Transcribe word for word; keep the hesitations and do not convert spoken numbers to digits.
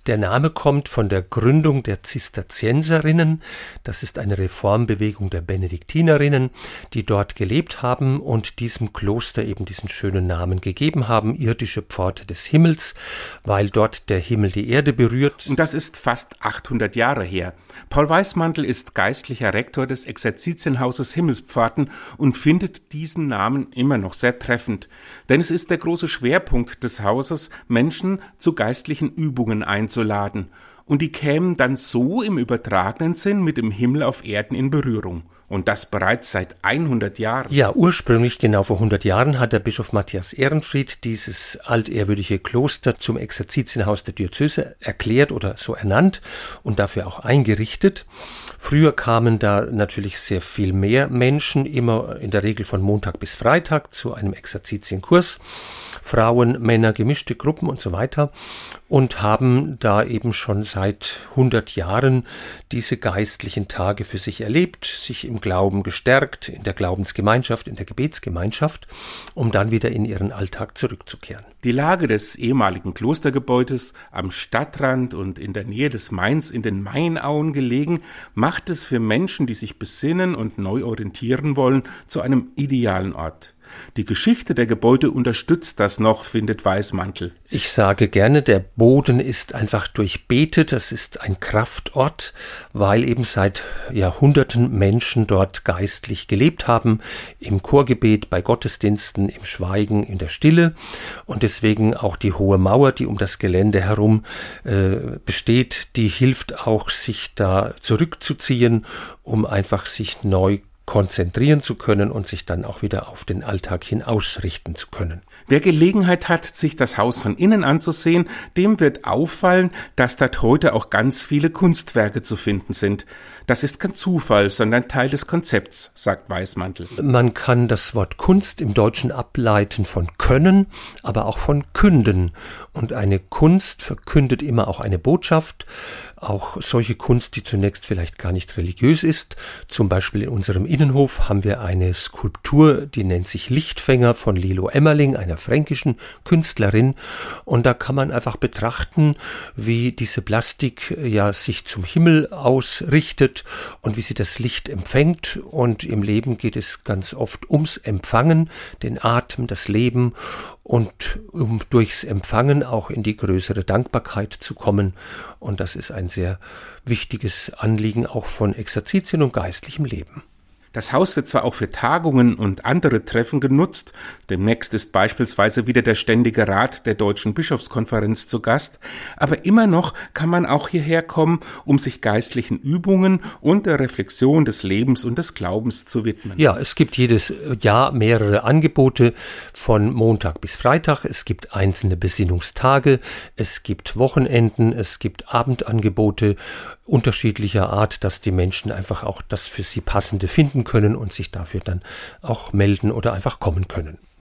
Der Name kommt von der Gründung der Zisterzienserinnen. Das ist eine Reformbewegung der Benediktinerinnen, die dort gelebt haben und diesem Kloster eben diesen schönen Namen gegeben haben, irdische Pforte des Himmels, weil dort der Himmel die Erde berührt. Und das ist fast achthundert Jahre her. Paul Weismantel ist geistlicher Rektor des Exerzitienhauses Himmelspforten und findet diesen Namen immer noch sehr treffend. Denn es ist der große Schwerpunkt des Hauses, Menschen zu geistlichen Übungen einzuladen. Und die kämen dann so im übertragenen Sinn mit dem Himmel auf Erden in Berührung. Und das bereits seit hundert Jahren. Ja, ursprünglich, genau vor hundert Jahren, hat der Bischof Matthias Ehrenfried dieses altehrwürdige Kloster zum Exerzitienhaus der Diözese erklärt oder so ernannt und dafür auch eingerichtet. Früher kamen da natürlich sehr viel mehr Menschen, immer in der Regel von Montag bis Freitag zu einem Exerzitienkurs. Frauen, Männer, gemischte Gruppen und so weiter und haben da eben schon seit hundert Jahren diese geistlichen Tage für sich erlebt, sich im Glauben gestärkt, in der Glaubensgemeinschaft, in der Gebetsgemeinschaft, um dann wieder in ihren Alltag zurückzukehren. Die Lage des ehemaligen Klostergebäudes am Stadtrand und in der Nähe des Mains in den Mainauen gelegen, macht es für Menschen, die sich besinnen und neu orientieren wollen, zu einem idealen Ort. Die Geschichte der Gebäude unterstützt das noch, findet Weismantel. Ich sage gerne, der Boden ist einfach durchbetet, das ist ein Kraftort, weil eben seit Jahrhunderten Menschen dort geistlich gelebt haben, im Chorgebet, bei Gottesdiensten, im Schweigen, in der Stille und deswegen auch die hohe Mauer, die um das Gelände herum äh, besteht, die hilft auch, sich da zurückzuziehen, um einfach sich neu konzentrieren zu können und sich dann auch wieder auf den Alltag hin ausrichten zu können. Wer Gelegenheit hat, sich das Haus von innen anzusehen, dem wird auffallen, dass dort heute auch ganz viele Kunstwerke zu finden sind. Das ist kein Zufall, sondern Teil des Konzepts, sagt Weismantel. Man kann das Wort Kunst im Deutschen ableiten von Können, aber auch von Künden. Und eine Kunst verkündet immer auch eine Botschaft, auch solche Kunst, die zunächst vielleicht gar nicht religiös ist. Zum Beispiel in unserem Innenhof haben wir eine Skulptur, die nennt sich Lichtfänger von Lilo Emmerling, einer fränkischen Künstlerin. Und da kann man einfach betrachten, wie diese Plastik ja sich zum Himmel ausrichtet und wie sie das Licht empfängt. Und im Leben geht es ganz oft ums Empfangen, den Atem, das Leben und um durchs Empfangen auch in die größere Dankbarkeit zu kommen. Und das ist ein sehr wichtiges Anliegen auch von Exerzitien und geistlichem Leben. Das Haus wird zwar auch für Tagungen und andere Treffen genutzt, demnächst ist beispielsweise wieder der Ständige Rat der Deutschen Bischofskonferenz zu Gast, aber immer noch kann man auch hierher kommen, um sich geistlichen Übungen und der Reflexion des Lebens und des Glaubens zu widmen. Ja, es gibt jedes Jahr mehrere Angebote von Montag bis Freitag, es gibt einzelne Besinnungstage, es gibt Wochenenden, es gibt Abendangebote unterschiedlicher Art, dass die Menschen einfach auch das für sie Passende finden können und sich dafür dann auch melden oder einfach kommen können.